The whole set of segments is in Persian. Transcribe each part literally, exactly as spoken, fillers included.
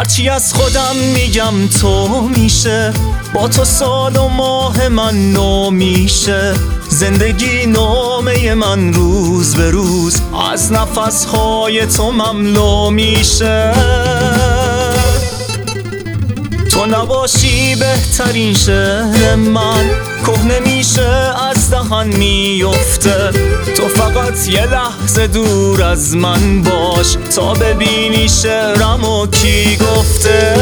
هرچی از خودم میگم تو میشه، با تو سال و ماه من نو میشه. زندگی نامه من روز به روز از نفسهای تو مملو میشه. تو نباشی بهترین شعر من کهنه میشه، از دهن میفته. تو فقط یه لحظه دور از من باش تا ببینی شعرم و کی گفته.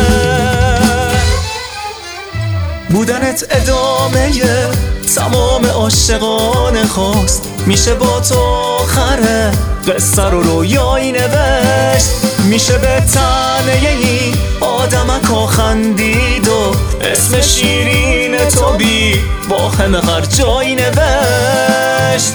بودنت ادامه تمام عاشقانه خواست، میشه با تو آخره قصه رو رویایی نوشت. میشه به تنه این آدمک خندید و اسم شیرین تو بی با همه هر جایی نوشت.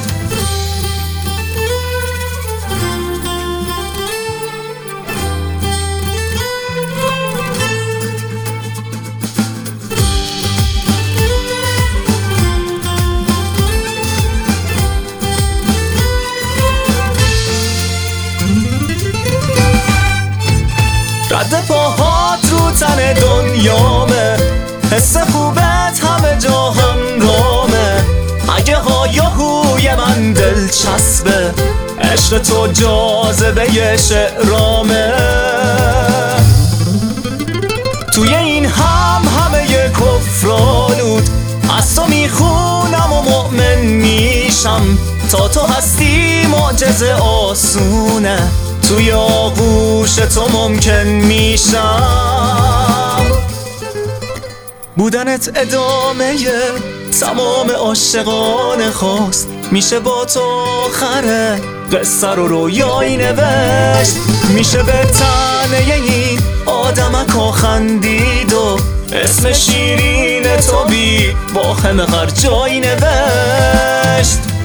رد پاهات رو تن دنیامه، حس خوبت همه جا همرامه. اگه هایاهوی من دلچسبه، عشق تو جاذبه شعرامه. توی این هم همه کفرآلود از تو میخونم و مؤمن میشم. تا تو هستی معجزه آسونه، توی آغوش تو ممکن میشم. بودنت ادامه تمام عاشقانه خواست، میشه با تو آخره قصه رو رویایی نوشت. میشه به تنه این آدمک خندید و اسم شیرین تو بی با همه هر جایی نوشت.